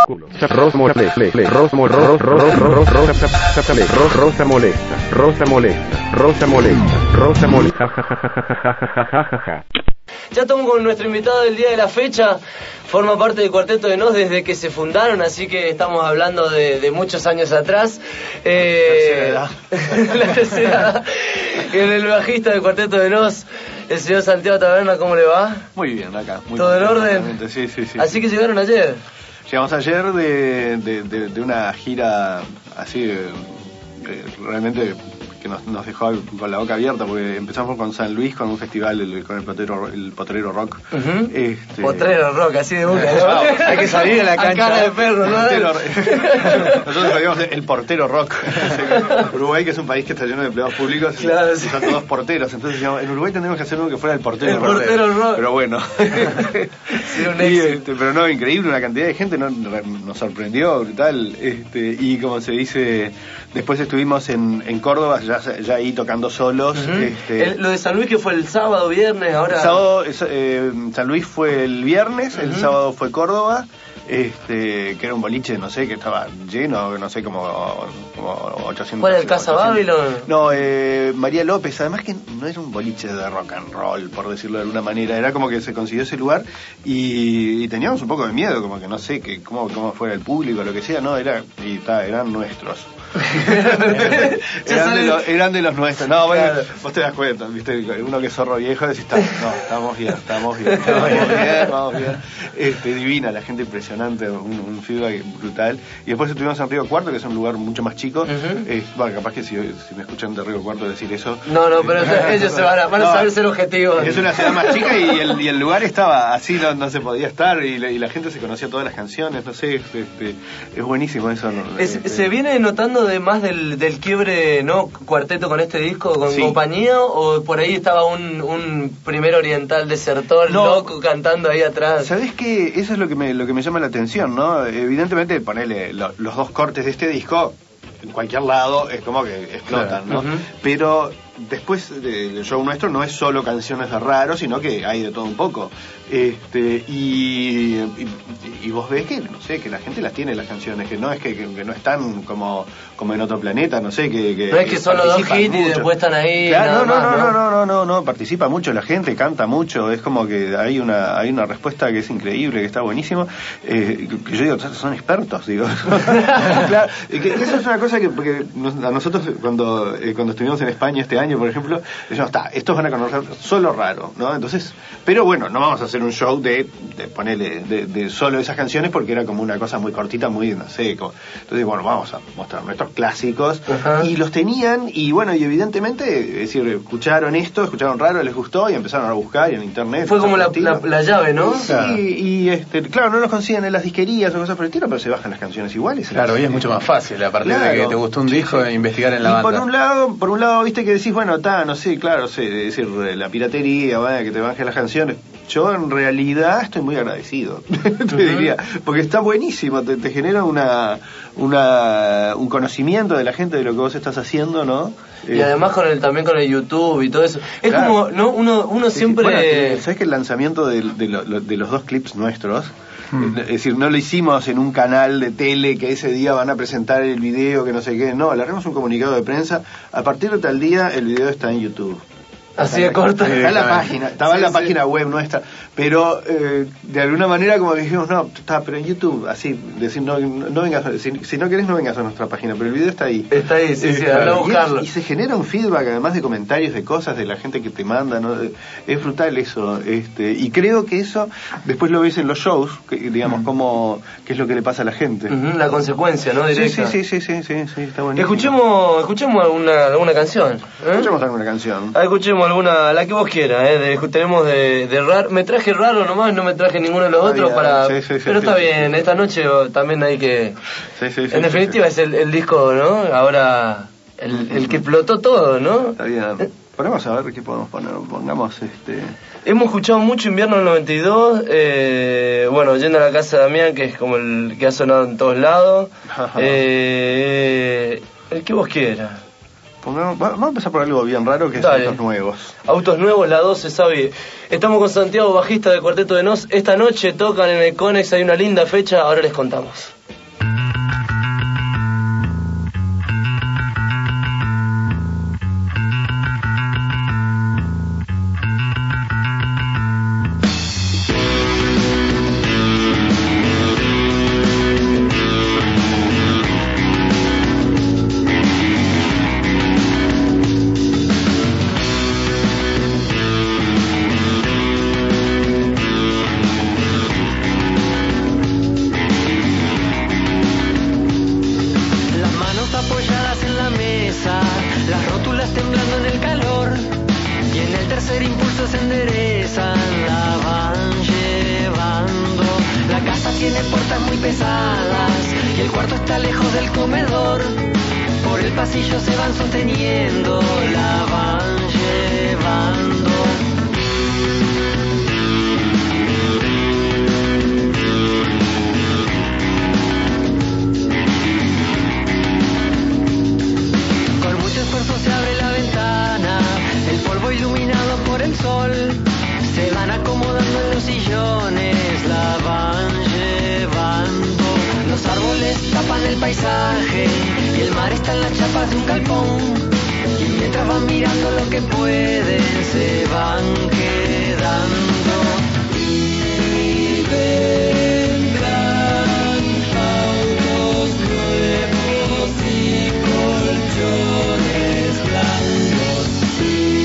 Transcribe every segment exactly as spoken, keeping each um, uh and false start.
Rosa molesta, Rosa molesta, Rosa molesta, Rosa molesta, Rosa molesta. Ya estamos con nuestro invitado del día de la fecha. Forma parte del Cuarteto de Nos desde que se fundaron, así que estamos hablando de, de muchos años atrás. Eh, la tercera edad. La tercera edad. El bajista del Cuarteto de Nos, el señor Santiago Taberna, ¿cómo le va? Muy bien, acá. Muy ¿Todo en bien, orden? exactamente. Sí, sí, sí. Así que llegaron ayer. Llegamos ayer de, de, de, de una gira así, de, de, realmente que nos, nos dejó con la boca abierta, porque empezamos con San Luis, con un festival, el, con el Potrero, el Potrero Rock. Uh-huh. este... Potrero Rock, así de boca, ¿no? No, hay que salir a la cancha. A cara de perro, ¿no? Portero... Nosotros digamos el portero rock. Uruguay, que es un país que está lleno de empleados públicos, claro, y sí. Son todos porteros. Entonces digamos, en Uruguay tendríamos que hacer uno que fuera el portero el rock. Portero rock. Pero bueno. Sí, un y, este, pero no, increíble, una cantidad de gente, ¿no? Nos sorprendió, brutal. Este, y como se dice, después estuvimos en, en Córdoba, ya, ya ahí tocando solos. Uh-huh. este, el, lo de San Luis, que fue el sábado, viernes, ahora... El sábado, eh, San Luis fue el viernes, uh-huh. El sábado fue Córdoba. Este, que era un boliche, no sé, que estaba lleno, no sé, como, como ochocientos. ¿Cuál es el Casa Babylon? No, eh, María López, además que no era un boliche de rock and roll, por decirlo de alguna manera, era como que se consiguió ese lugar y, y teníamos un poco de miedo, como que no sé, que cómo, cómo fuera el público, lo que sea, no, era, y ta, eran nuestros. eran, de los, eran de los nuestros. No, bueno, claro. Vos te das cuenta, viste, uno que es zorro viejo decís, no, estamos bien, estamos bien, estamos bien, vamos bien. Este, divina, la gente impresionante, un, un feedback brutal. Y después estuvimos en Río Cuarto, que es un lugar mucho más chico. Uh-huh. eh, bueno, capaz que si, si me escuchan de Río Cuarto decir eso. No, no, pero eh, ellos se van a, van a no, saber ser objetivos. Es una ciudad más chica y el, y el lugar estaba así, no, no se podía estar, y la, y la gente se conocía todas las canciones, no sé, este, es buenísimo eso. ¿No? Es, este, ¿Se viene notando de más del, del quiebre, no, cuarteto con este disco, con sí. Compañía, o por ahí estaba un, un primer oriental desertor, no. Loco, cantando ahí atrás? ¿Sabés qué? Eso es lo que me, lo que me llama la atención, ¿no? Evidentemente, ponele lo, los dos cortes de este disco, en cualquier lado, es como que explotan, claro. ¿No? Uh-huh. Pero después del show nuestro no es solo canciones de raro, sino que hay de todo un poco. Este, y, y, y vos ves que, no sé, que la gente las tiene las canciones, que no es que, que, que no están como, como en otro planeta, no sé, que... que no es que solo dos hits y después están ahí... Claro, no, no, más, no, no, no, no, no, no, participa mucho la gente, canta mucho, es como que hay una hay una respuesta que es increíble, que está buenísimo, eh, que yo digo, son expertos, digo. Claro, que, que eso es una cosa que porque a nosotros cuando, eh, cuando estuvimos en España este año, por ejemplo, decíamos, está, estos van a conocer solo raro, ¿no? Entonces, pero bueno, no vamos a hacer un show de, de ponerle, de, de solo esas canciones porque era como una cosa muy cortita, muy, no sé, como, entonces, bueno, vamos a mostrar nuestros clásicos. Uh-huh. Y los tenían, y bueno, y evidentemente, es decir, escucharon esto, escucharon raro, les gustó y empezaron a buscar y en internet. Fue como la, la, la llave, ¿no? Sí, claro. y este, claro, no los consiguen en las disquerías o cosas por el estilo, pero se bajan las canciones iguales. Claro, y es mucho más fácil, a partir claro. de que te gustó un disco, sí, investigar en la y banda. por un lado, por un lado, viste que decís, bueno, está, no sé, claro, sé, es decir, la piratería, bueno, que te bajen las canciones. Yo en realidad estoy muy agradecido, te uh-huh. diría, porque está buenísimo, te, te genera una, una un conocimiento de la gente de lo que vos estás haciendo, ¿no? Y eh, además con el también con el YouTube y todo eso. Es claro. como, ¿no? Uno, uno sí, siempre... Bueno, eh, ¿sabés que el lanzamiento de, de, lo, de los dos clips nuestros, hmm. es decir, no lo hicimos en un canal de tele que ese día van a presentar el video, que no sé qué, no, largamos un comunicado de prensa, a partir de tal día el video está en YouTube. Así de corto. Está en la página, estaba sí, en la sí. página web nuestra, pero eh, de alguna manera como dijimos, no, está, pero en YouTube, así, decir, no, no vengas, si, si no querés no vengas a nuestra página, pero el video está ahí. Está ahí, sí, eh, sí, anda a buscarlo. Y, es, y se genera un feedback, además de comentarios, de cosas, de la gente que te manda, ¿no? Es brutal eso, este, y creo que eso, después lo ves en los shows, que, digamos, mm. cómo, qué es lo que le pasa a la gente. Uh-huh, la consecuencia, ¿no? Directa. Sí, sí, sí, sí, sí, sí, sí, está buenísimo. Escuchemos, escuchemos alguna, alguna canción. ¿eh? Escuchemos alguna canción. Ah, escuchemos alguna, la que vos quieras, ¿eh? De, tenemos de, de raro, me traje raro nomás, no me traje ninguno de los está otros bien, para, sí, sí, sí, pero sí, está sí, bien, sí. Esta noche también hay que, sí, sí, sí, en definitiva sí, sí. es el, el disco, ¿no? Ahora, el, el que explotó todo, ¿no? Está bien. Ponemos a ver qué podemos poner, pongamos este... Hemos escuchado mucho Invierno del noventa y dos, eh, bueno, Yendo a la casa de Damián, que es como el que ha sonado en todos lados, eh, el que vos quieras. Pongamos, vamos a empezar por algo bien raro, que es Dale. Autos Nuevos. Autos Nuevos, la doce, sabe. Estamos con Santiago, bajista del Cuarteto de Nos. Esta noche tocan en el Conex, hay una linda fecha, ahora les contamos. las rótulas temblando en el calor, y en el tercer impulso se enderezan, la van llevando. La casa tiene puertas muy pesadas y el cuarto está lejos del comedor. Por el pasillo se van sosteniendo, la van llevando. Con mucho esfuerzo se abre la ventana, el polvo iluminado por el sol. Se van acomodando en los sillones, la van llevando. Los árboles tapan el paisaje y el mar está en las chapas de un galpón. Y mientras van mirando lo que pueden, se van quedando. Y vendrán autos nuevos y colchones blancos. Y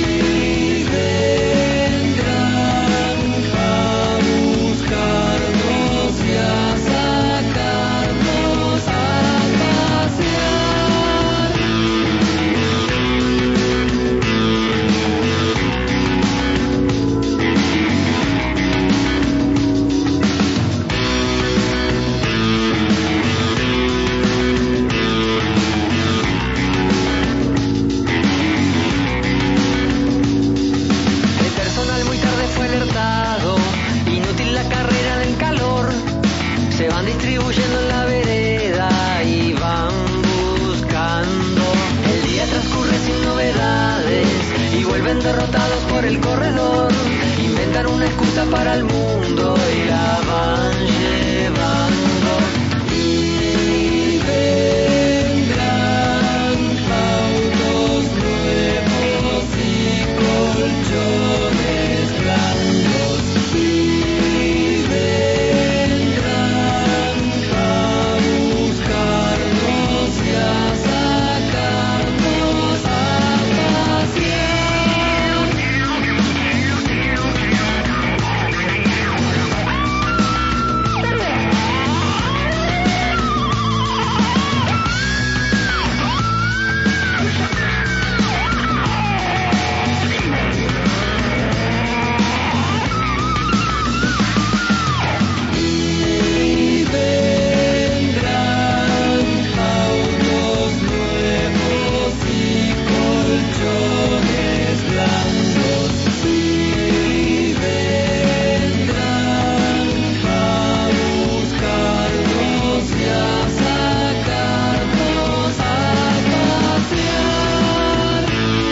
vendrán a buscarnos y a sacarnos a pasear. El personal muy tarde fue alertado, inútil la carrera del calor. Se van distribuyendo en la vereda y van buscando. El día transcurre sin novedades y vuelven derrotados por el corredor. Inventan una excusa para el mundo y la van llevando. Y vendrán autos nuevos y colchones blancos. Y vendrán a buscarnos y a sacarnos a pasear. Y vendrán autos nuevos y colchones blancos. Y vendrán a buscarnos y a sacarnos a pasear.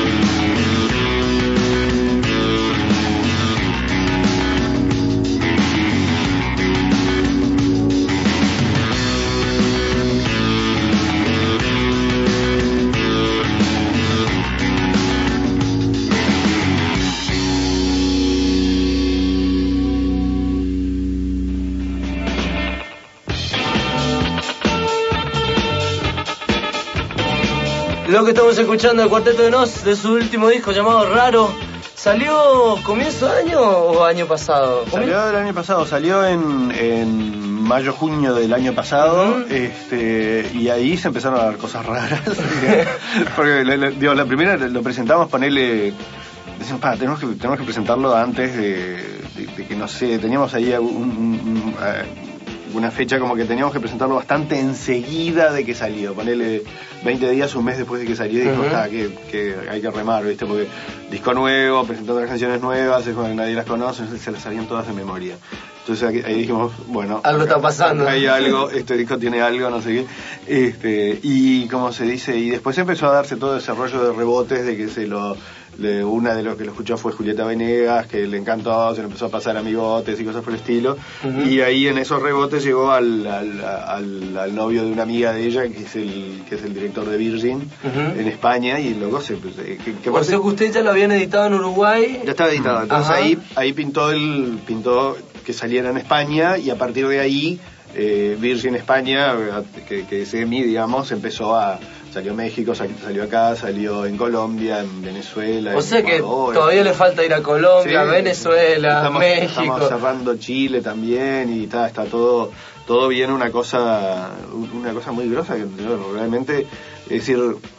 Lo que estamos escuchando, el Cuarteto de Nos, de su último disco llamado Raro, ¿salió comienzo de año o año pasado? Salió el año pasado, salió en, en mayo, junio del año pasado, uh-huh. este, y ahí se empezaron a dar cosas raras. Porque, le, le, digo, la primera lo presentamos, ponerle... Decimos, pa, tenemos que, tenemos que presentarlo antes de, de, de que, no sé, teníamos ahí un, un, un, una fecha como que teníamos que presentarlo bastante enseguida de que salió. Ponerle veinte días, un mes después de que salió, y dijo, uh-huh. que, que hay que remar, ¿viste? Porque disco nuevo, presentando las canciones nuevas, es cuando nadie las conoce, se las salían todas de memoria. Entonces ahí dijimos, bueno, algo está pasando, hay algo, este disco tiene algo, no sé qué, este, y como se dice, y después empezó a darse todo ese rollo de rebotes de que se lo, le, una de los que lo escuchó fue Julieta Venegas, que le encantó, se lo empezó a pasar a amigotes y cosas por el estilo, uh-huh. y ahí en esos rebotes llegó al, al, al, al novio de una amiga de ella, que es el, que es el director de Virgin, uh-huh. en España, y luego se, pues, que, que o sea que usted ya lo habían editado en Uruguay. Ya estaba editado, entonces ahí, ahí pintó el, pintó que saliera en España, y a partir de ahí eh, Virgin España, que, que es EMI, digamos, empezó a... Salió México, salió acá, salió en Colombia, en Venezuela. O sea que todavía le falta ir a Colombia, sí, Venezuela, estamos, México. Estamos cerrando Chile también, y está, está todo, todo bien, una cosa, una cosa muy grosa que realmente, es decir,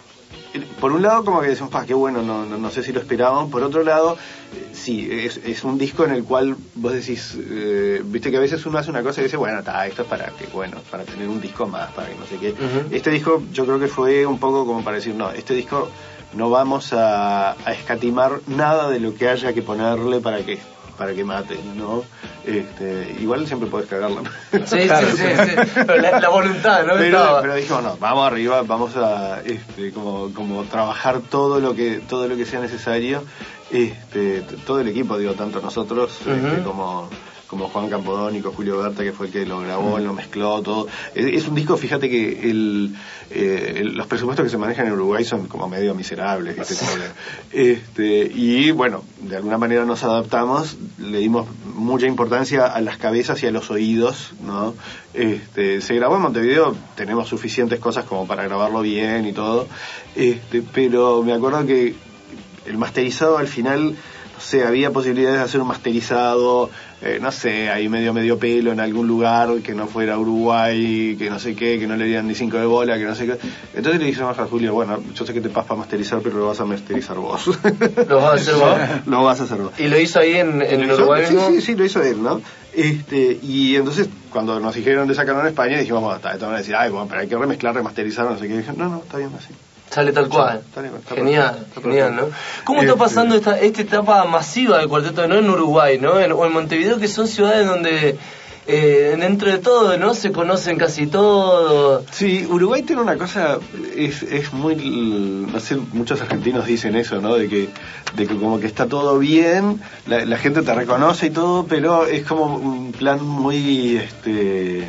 por un lado como que decimos, pa, qué bueno, no, no, no sé si lo esperábamos. Por otro lado, eh, sí, es, es un disco en el cual vos decís, eh, viste que a veces uno hace una cosa y dice, bueno, ta, esto es para que, bueno, para tener un disco más, para que no sé qué. Uh-huh. Este disco yo creo que fue un poco como para decir, no, este disco no vamos a, a escatimar nada de lo que haya que ponerle para que para que mate, ¿no? Este, igual siempre podés cagarla. Sí, claro, sí, sí, sí. Pero la, la voluntad, ¿no? Pero, pero dijimos, no, vamos arriba, vamos a este, como, como trabajar todo lo que todo lo que sea necesario. Este, todo el equipo, digo, tanto nosotros uh-huh. este, como como Juan Campodónico, Julio Berta, que fue el que lo grabó, él lo mezcló, todo. Es, es un disco, fíjate que el, eh, el, los presupuestos que se manejan en Uruguay son como medio miserables, ¿viste? este, y bueno, de alguna manera nos adaptamos, le dimos mucha importancia a las cabezas y a los oídos, ¿no? Este, se grabó en Montevideo, tenemos suficientes cosas como para grabarlo bien y todo, este, pero me acuerdo que el masterizado al final, no sé, había posibilidades de hacer un masterizado, eh, no sé, ahí medio medio pelo en algún lugar que no fuera Uruguay, que no sé qué, que no le dieran ni cinco de bola, que no sé qué. Entonces le dijimos a Julio, bueno, yo sé que te pasas para masterizar, pero lo vas a masterizar vos. ¿Lo vas a hacer vos? Lo vas a hacer vos. ¿Y lo hizo ahí en, en Uruguay mismo? Sí, sí, sí, lo hizo él, ¿no? Este, y entonces, cuando nos dijeron de sacarlo en España, dijimos, bueno, está, van a decir, ay, bueno, pero hay que remezclar, remasterizar, no sé qué. Y dije, no, no, está bien así. Sale tal cual. Está bien, está genial, está genial, ¿no? ¿Cómo está pasando esta, esta etapa masiva del Cuarteto de Nos en Uruguay, ¿no? En, o en Montevideo, que son ciudades donde eh, dentro de todo, ¿no? Se conocen casi todo. Sí, Uruguay tiene una cosa, es, es muy, no sé, muchos argentinos dicen eso, ¿no? De que, de que como que está todo bien, la, la gente te reconoce y todo, pero es como un plan muy, este,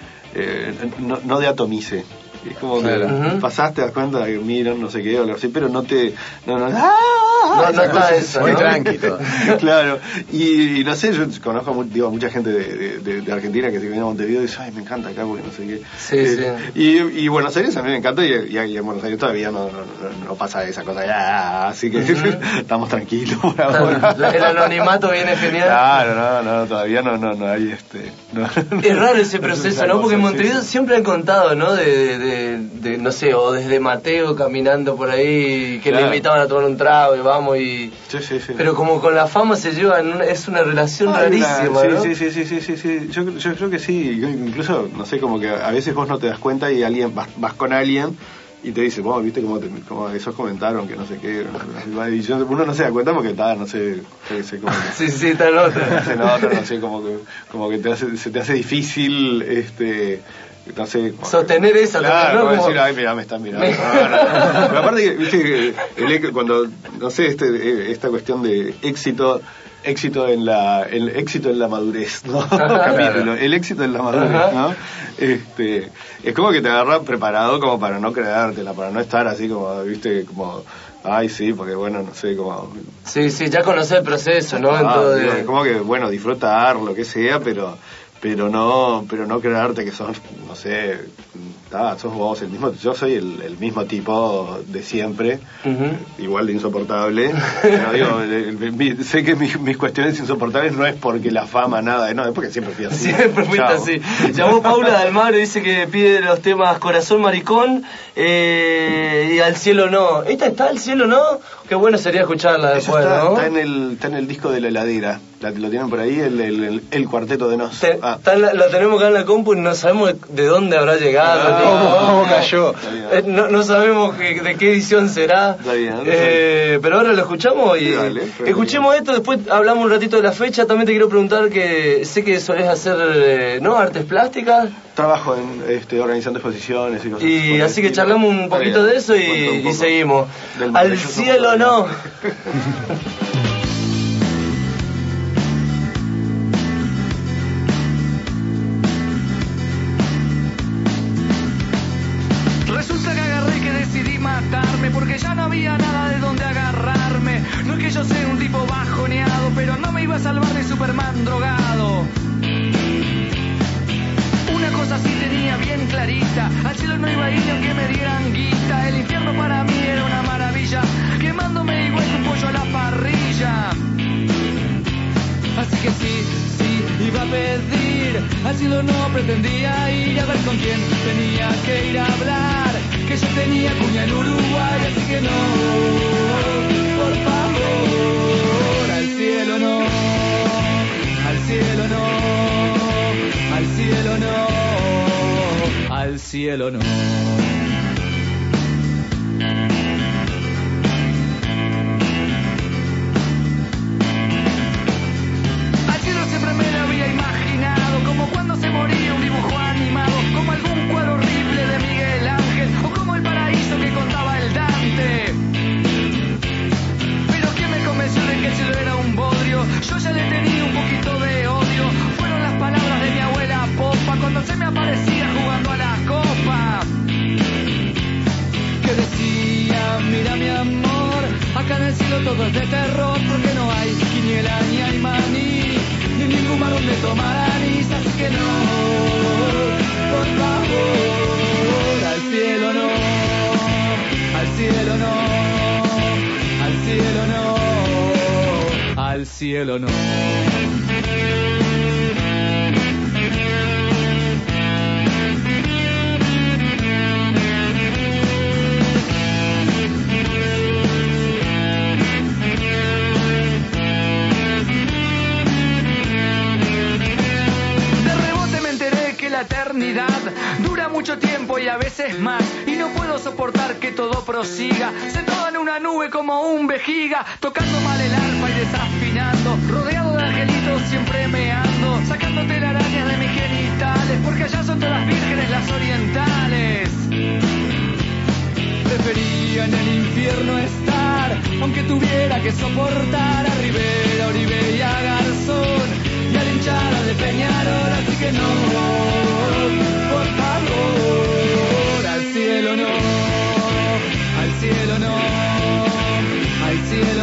eh, no, no de atomice. Es como claro. que uh-huh. pasaste, te das cuenta que miran, no sé qué, o algo así, pero no te... No, no, ¡ah! no, no está eso, muy ¿no? tranquilo. Claro, y, y no sé, yo conozco digo, mucha gente de, de, de Argentina que se viene a Montevideo y dice, ay, me encanta acá porque no sé qué. Sí, eh, sí. Y, y Buenos Aires a mí me encanta y, y, y en Buenos Aires todavía no, no, no, no pasa esa cosa, ya, así que uh-huh. estamos tranquilos por ahora. El anonimato viene genial. Claro, no, no, todavía no, no, no hay este... No, es raro ese proceso, ¿no? Porque en Montevideo sí. siempre han contado, ¿no? De, de, de, no sé, o desde Mateo caminando por ahí, que claro. le invitaban a tomar un trago y vamos y... Sí, sí, sí. Pero como con la fama se llevan, una, es una relación ah, rarísima, sí, ¿no? Sí, sí, sí, sí, sí, sí. Yo, yo creo que sí. Incluso, no sé, como que a veces vos no te das cuenta y alguien vas, vas con alguien y te dice, vos, viste cómo, te, cómo esos comentaron, que no sé qué. Y yo, uno no se da cuenta porque está, no sé, no sé cómo que, sí, sí, está en otra. Se nota, no sé, como que, como que te hace, se te hace difícil, este... Entonces, sostener esa, claro, ¿no? Como Como... decir, ay, mira, me están mirando. No, no, no. Pero aparte, viste, el, cuando, no sé, este, esta cuestión de éxito, éxito en la, el éxito en la madurez, ¿no? Capítulo, el éxito en la madurez, ¿no? Este, es como que te agarran preparado como para no creértela, para no estar así como, viste, como... Ay, sí, porque bueno, no sé, como... Sí, sí, ya conocer el proceso, ¿no? Ah, en todo digo, de... Como que, bueno, disfrutar, lo que sea, pero... pero no pero no crearte que sos, no sé, ah, sos vos el mismo, yo soy el, el mismo tipo de siempre, uh-huh. igual de insoportable, pero digo, el, el, mi, sé que mis, mis cuestiones insoportables no es porque la fama, nada, no, es porque siempre fui así. Siempre fuiste así. Llamó Paula de Almagro y dice que pide los temas Corazón Maricón eh, y Al Cielo No. ¿Esta está Al Cielo No? Qué bueno sería escucharla después, está, ¿no? Está en el, está en el disco de La Heladera. La, lo tienen por ahí, el, el, el, el Cuarteto de Nos. Te, ah. la, lo tenemos acá en la compu y no sabemos de dónde habrá llegado. Ah, ¿Cómo, cómo cayó? Eh, no, no sabemos que, de qué edición será. Está bien, eh, pero ahora lo escuchamos y dale, escuchemos bien. Esto, después hablamos un ratito de la fecha. También te quiero preguntar que sé que solés hacer, eh, ¿no? Artes plásticas. Trabajo en este, organizando exposiciones y cosas y así que charlamos un poquito de eso y, y seguimos. Al Cielo No. Resulta que agarré que decidí matarme porque ya no había nada de donde agarrarme. No es que yo sea un tipo bajoneado, pero no me iba a salvar de Superman drogado. Una cosa sí tenía bien clarita, al cielo no iba a ir ni aunque me dieran guita. El infierno para mí era una maravilla, quemándome igual que un pollo a la parrilla. Así que sí, sí, iba a pedir, al cielo no pretendía ir a ver con quién tenía que ir a hablar. Que yo tenía cuña en Uruguay, así que al cielo no. Al cielo siempre me lo había imaginado, como cuando se moría un dibujo animado, como algún cuadro horrible de Miguel Ángel, o como el paraíso que contaba el Dante. Pero ¿quién me convenció de que el cielo era un bodrio? Yo ya le tenía un poquito de odio. Fueron las palabras de mi abuela Popa cuando se me aparecía jugando a la copa, que decía: mira mi amor, acá en el cielo todo es de terror, porque no hay quiniela ni hay maní, ni ningún bar donde tomar anís, así que no, por favor, al cielo no, al cielo no, al cielo no, al cielo no. La eternidad dura mucho tiempo y a veces más, y no puedo soportar que todo prosiga, sentado en una nube como un vejiga, tocando mal el arpa y desafinando, rodeado de angelitos siempre meando, sacando telarañas de mis genitales, porque allá son todas vírgenes las orientales. Prefería en el infierno estar, aunque tuviera que soportar a Rivera, Oribe y a Garzón y a la hinchada de Peñarol, así que no, por favor, al cielo no, al cielo no, al cielo.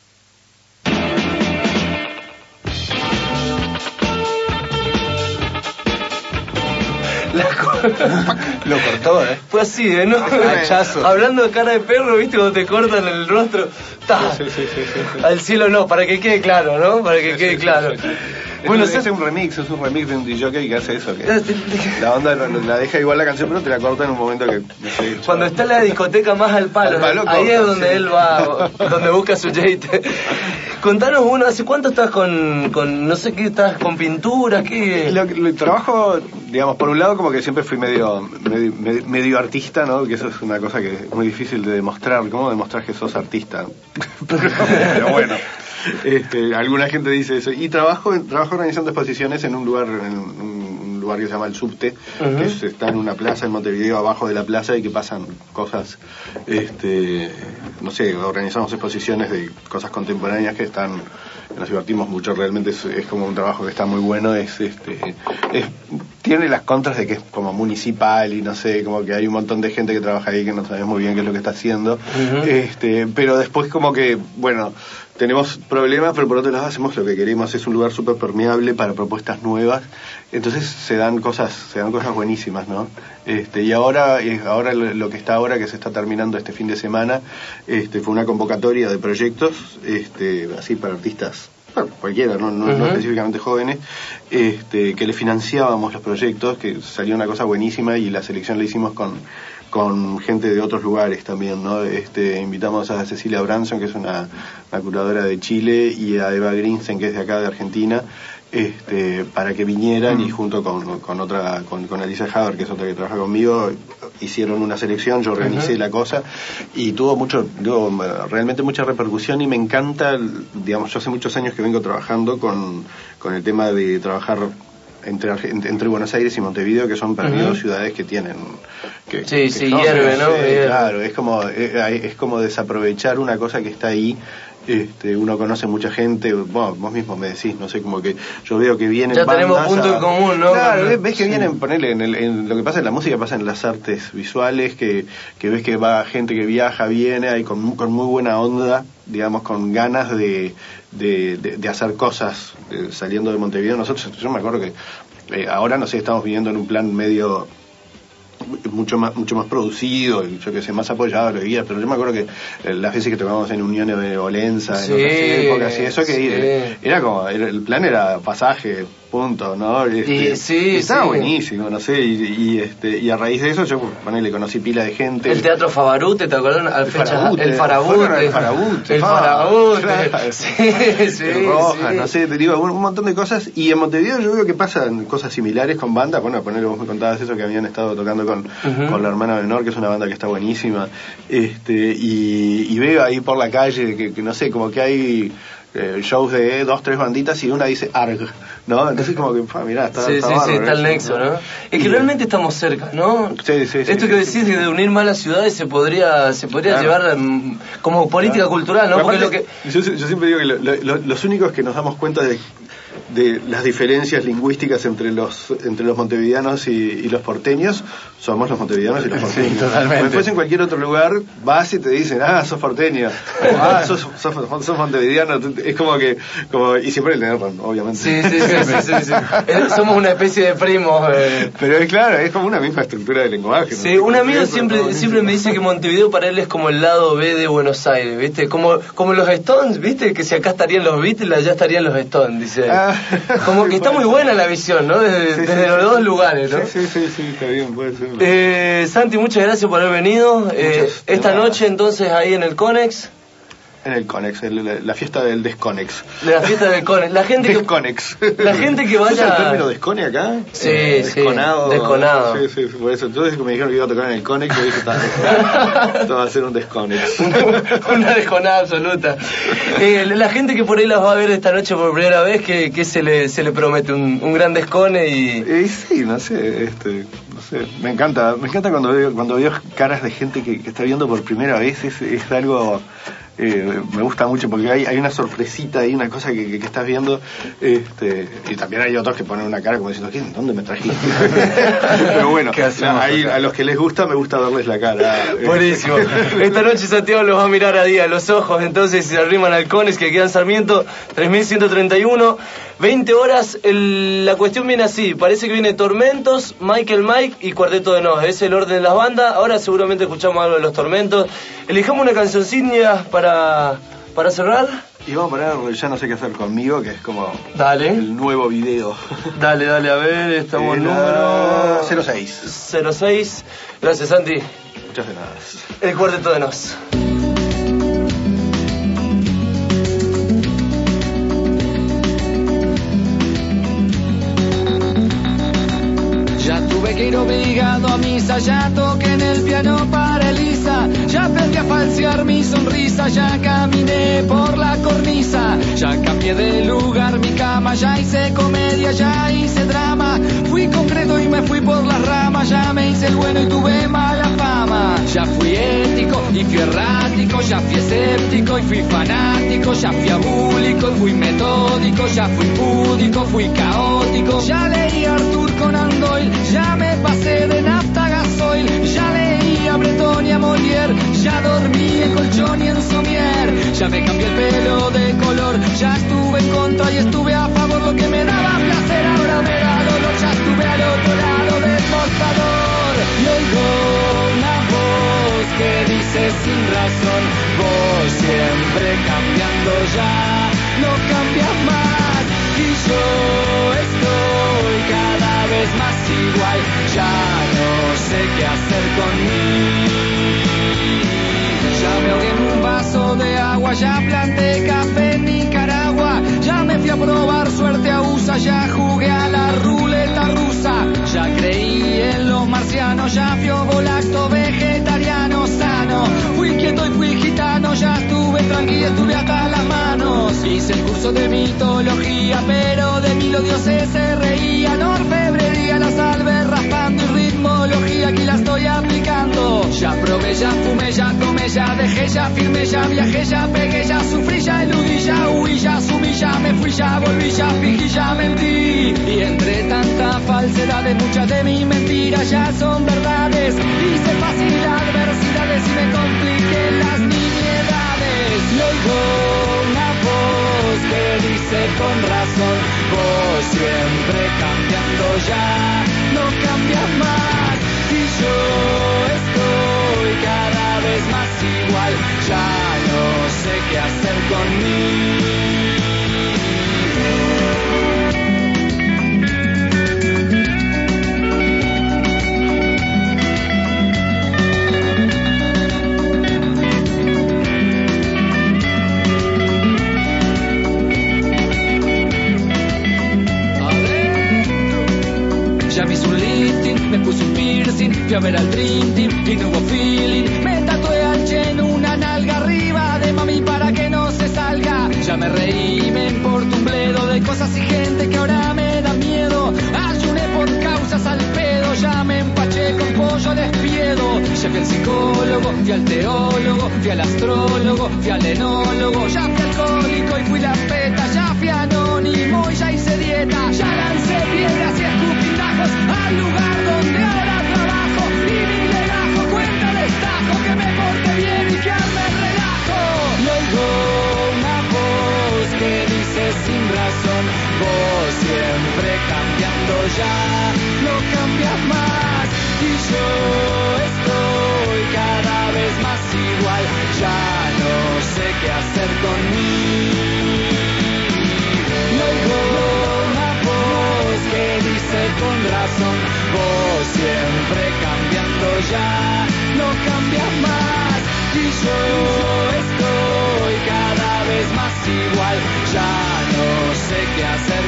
Lo cortó, ¿eh? Fue así, ¿eh? ¿No? Hachazo. Hablando de cara de perro, ¿viste? Cuando te cortan el rostro. ¡Ta! Sí, sí, sí, sí, sí. Al cielo no, para que quede claro, ¿no? Para que Sí, quede sí, claro. sí, sí. Bueno, es, se... es un remix, es un remix de un D J que hace eso. Que la onda la deja igual la canción, pero te la corta en un momento que... No sé, cuando está en la discoteca más al palo, al palo ahí corta, es donde sí. él va, donde busca su jate. Contanos uno, ¿hace cuánto estás con, con no sé qué, estás con pinturas? ¿Qué? Lo, lo, trabajo, digamos, por un lado como que siempre fui medio, medio, medio, medio artista, ¿no? Que eso es una cosa que es muy difícil de demostrar. ¿Cómo demostrar que sos artista? pero, pero bueno, este, alguna gente dice eso. Y trabajo, trabajo organizando exposiciones en un lugar, en un lugar que se llama El Subte, uh-huh. que es, está en una plaza en Montevideo, abajo de la plaza, y que pasan cosas, este, no sé, organizamos exposiciones de cosas contemporáneas que están, nos divertimos mucho, realmente es, es como un trabajo que está muy bueno, es, este, es, tiene las contras de que es como municipal y no sé, como que hay un montón de gente que trabaja ahí que no sabemos muy bien qué es lo que está haciendo, uh-huh. este, pero después como que, bueno, tenemos problemas, pero por otro lado hacemos lo que queremos, es un lugar súper permeable para propuestas nuevas, entonces se dan cosas, se dan cosas buenísimas, ¿no? Este, y ahora, ahora lo que está ahora, que se está terminando este fin de semana, este, fue una convocatoria de proyectos, este, así para artistas, bueno, cualquiera, no, no, uh-huh. no específicamente jóvenes, este, que le financiábamos los proyectos, que salió una cosa buenísima, y la selección la hicimos con con gente de otros lugares también, ¿no? Este, invitamos a Cecilia Branson, que es una, una curadora de Chile, y a Eva Grinsen, que es de acá de Argentina, este, para que vinieran, y junto con, con otra, con, con Alicia Haber, que es otra que trabaja conmigo, hicieron una selección, yo organicé uh-huh. la cosa, y tuvo mucho, tuvo realmente mucha repercusión, y me encanta, digamos, yo hace muchos años que vengo trabajando con, con el tema de trabajar Entre, entre Buenos Aires y Montevideo, que son para mí uh-huh. dos ciudades que tienen que, sí, que sí, hierve, ¿no? Eh, claro, es como es, es como desaprovechar una cosa que está ahí. Este, uno conoce mucha gente, bueno, vos mismo me decís, no sé, como que yo veo que vienen ya bandas tenemos punto a, en común, ¿no? Claro, ves, ves que sí. vienen, ponerle en, el, en lo que pasa en la música, pasa en las artes visuales, que, que ves que va gente que viaja, viene, ahí con, con muy buena onda, digamos, con ganas de, de, de, de hacer cosas, eh, saliendo de Montevideo. Nosotros, yo me acuerdo que eh, ahora, no sé, estamos viviendo en un plan medio mucho más mucho más producido, y yo que sé, más apoyado lo guías, pero yo me acuerdo que eh, las veces que tocábamos en Uniones de Olenza, sí, en otras épocas y eso, que sí. era, era como, era, el plan era pasaje, punto, ¿no? Este, y sí, estaba sí. buenísimo, no sé, y, y este y a raíz de eso yo, ponele, conocí pila de gente. El Teatro Favarute, ¿te acuerdas? Al El fecha, Farabute. el Farabute. El Farabute. El ah, Farabute. Claro. Sí, sí, el Roja, sí. no sé, te digo, un, un montón de cosas. Y en Montevideo yo veo que pasan cosas similares con bandas. Bueno, ponele, vos me contabas eso, que habían estado tocando con, uh-huh. con La Hermana Menor, que es una banda que está buenísima. Este, y, y veo ahí por la calle que, que no sé, como que hay eh, shows de dos, tres banditas y una dice Arg, ¿no? Entonces como que, ah, mirá, está, sí, está sí, bárbaro, sí, está el eso, nexo, ¿no? ¿no? Es que y, realmente estamos cerca, ¿no? Sí, sí, sí. Esto sí, que sí, decís sí. de unir más las ciudades se podría se podría Claro. llevar um, como política Claro. cultural, ¿no? Pero Porque aparte, lo que yo, yo siempre digo que lo, lo, los únicos que nos damos cuenta de de las diferencias lingüísticas entre los entre los montevideanos y, y los porteños somos los montevideanos y los porteños. Sí, totalmente. Como fuese en cualquier otro lugar, vas y te dicen, ah, sos porteño, o, ah, sos, sos, sos montevideano, es como que, como, y siempre el tener, obviamente. Sí, sí, sí, sí, sí, sí. Eh, somos una especie de primos. Eh. Pero es claro, es como una misma estructura de lenguaje. Sí, ¿no? un amigo Eso, siempre ¿no? siempre me dice que Montevideo para él es como el lado B de Buenos Aires, ¿viste? Como como los Stones, ¿viste? Que si acá estarían los Beatles, allá estarían los Stones, dice él. Ah. Como que está muy buena la visión, ¿no? Desde, Sí, sí, desde sí. los dos lugares, ¿no? Sí, sí, sí, sí, está bien, puede ser. Eh, Santi, muchas gracias por haber venido. Eh, Muchas esta nada. noche entonces ahí en el Conex, En el Conex, el, la, la fiesta del Desconex. de la fiesta del Conex. La gente que Desconex. la gente que ¿Usa vaya- el término descone acá? Sí, Eh, sí, Desconado. desconado. Sí, sí, por eso. Entonces me dijeron que iba a tocar en el Conex, yo dije, "Está, esto va a ser un Desconex". una desconada absoluta. Eh, la gente que por ahí las va a ver esta noche por primera vez, que, que se le se le promete un, un gran descone y Eh, sí, no sé, este, no sé, me encanta, me encanta cuando veo, cuando veo caras de gente que, que está viendo por primera vez, es, es algo, eh, me gusta mucho porque hay, hay una sorpresita, hay una cosa que, que, que estás viendo, este, y también hay otros que ponen una cara como diciendo, ¿qué? ¿Dónde me trajiste? Pero bueno, ¿Qué hacemos ahí, acá? a los que les gusta, me gusta verles la cara. buenísimo. Esta noche Santiago los va a mirar a día a los ojos, entonces se arriman al Conex que queda en Sarmiento tres mil ciento treinta y uno, veinte horas. El, la cuestión viene así, parece que viene Tormentos, Michael Mike y Cuarteto de Nos, es el orden de las bandas. Ahora seguramente escuchamos algo de los Tormentos. Elijamos una cancioncilla para, para cerrar. Y vamos a poner Ya no sé qué hacer conmigo, que es como Dale, el nuevo video. dale, dale, a ver, estamos en Eh, número cero seis. cero seis. Gracias, Santi. Muchas de nada. El Cuarteto de Nos. Ya tuve que ir obligado a misa, ya toqué en el piano para Elisa, ya aprendí a falsear mi sonrisa, ya caminé por la cornisa, ya cambié de lugar mi cama, ya hice comedia, ya hice drama, fui concreto y me fui por las ramas, ya me hice el bueno y tuve mala fama, ya fui ético y fui errático, ya fui escéptico y fui fanático, ya fui abúlico y fui metódico, ya fui púdico, fui caótico, ya leí a Arthur Conan Doyle, ya me pasé de nafta a gasoil, ya leí a Breton y a Molière, ya dormí en colchón y en somier, ya me cambié el pelo de color, ya estuve en contra y estuve a favor, lo que me daba placer ahora me da dolor, ya estuve al otro lado del mostrador, y oigo una voz que dice sin razón, vos siempre cambiando ya, no cambias más, y yo estoy cada vez más igual, ya no sé qué hacer con mí. Ya me ahogué en un vaso de agua, ya planté café en Nicaragua, ya me fui a probar suerte a U S A, ya jugué a la ruleta rusa, ya creí en los marcianos, ya fui ovolacto vegetariano sano, fui quieto y fui gitano, ya estuve tranquilo, estuve hasta las manos, hice el curso de mitología, pero de mí los dioses se reían, orfebrería, la salve raspando y ritmología, aquí la estoy aplicando, ya probé, ya fumé, ya tomé, ya dejé, ya firmé, ya viajé, ya pegué, ya sufrí, ya eludí, ya huí, ya sumí, ya me fui, ya volví, ya fingí, ya mentí, y entre tanta falsedades, muchas de mis mentiras ya son verdades, hice fácil adversidades y me compliqué las nimiedades, y oigo una voz que dice con razón, vos siempre cambiando ya, no cambias más, y yo estoy cada vez más igual, ya no sé qué hacer conmigo. a ver al Dream Team y no hubo feeling. Me tatué al Che en una nalga arriba de mami para que no se salga. Ya me reí, me importa un bledo de cosas y gente que ahora me da miedo. Ayuné por causas al pedo, ya me empaché con pollo despiedo. Ya fui al psicólogo, fui al teólogo, fui al astrólogo, fui al enólogo. Ya fui alcohólico y fui la peta, ya fui anónimo y ya hice dieta. Ya lancé piedras y escupitajos al lugar donde ahora trabajo. Y mi legajo cuenta destajo que me porte bien y que arme relajo. Y oigo una voz que dice sin razón, vos siempre cambiando ya, no cambias más. Y yo estoy cada vez más igual, ya no sé qué hacer conmigo. Y oigo una voz que dice con razón, vos siempre cambiando ya, no cambias más. Y yo estoy cada vez más igual, ya no sé qué hacer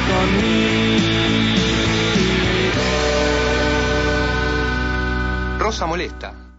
conmigo. Rosa Molesta.